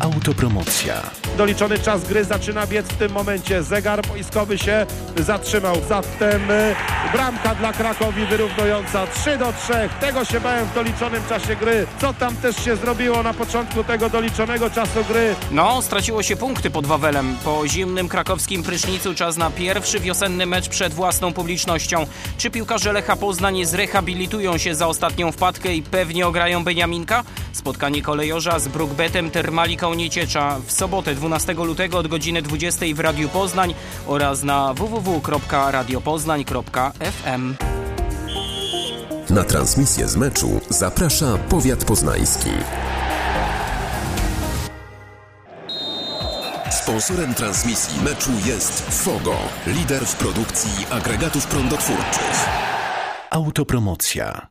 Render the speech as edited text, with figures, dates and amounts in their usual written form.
Autopromocja. Doliczony czas gry zaczyna biec w tym momencie. Zegar boiskowy się zatrzymał. Zatem bramka dla Krakowi wyrównująca 3-3. Tego się bałem w doliczonym czasie gry. Co tam też się zrobiło na początku tego doliczonego czasu gry? Straciło się punkty pod Wawelem. Po zimnym krakowskim prysznicu czas na pierwszy wiosenny mecz przed własną publicznością. Czy piłkarze Lecha Poznań zrehabilitują się za ostatnią wpadkę i pewnie ograją Beniaminka? Spotkanie kolejorza z Brookbetem Termalika Unieciecza w sobotę 12 lutego od godziny 20 w Radiu Poznań oraz na www.radiopoznań.fm. Na transmisję z meczu zaprasza Powiat Poznański. Sponsorem transmisji meczu jest Fogo, lider w produkcji agregatów prądotwórczych. Autopromocja.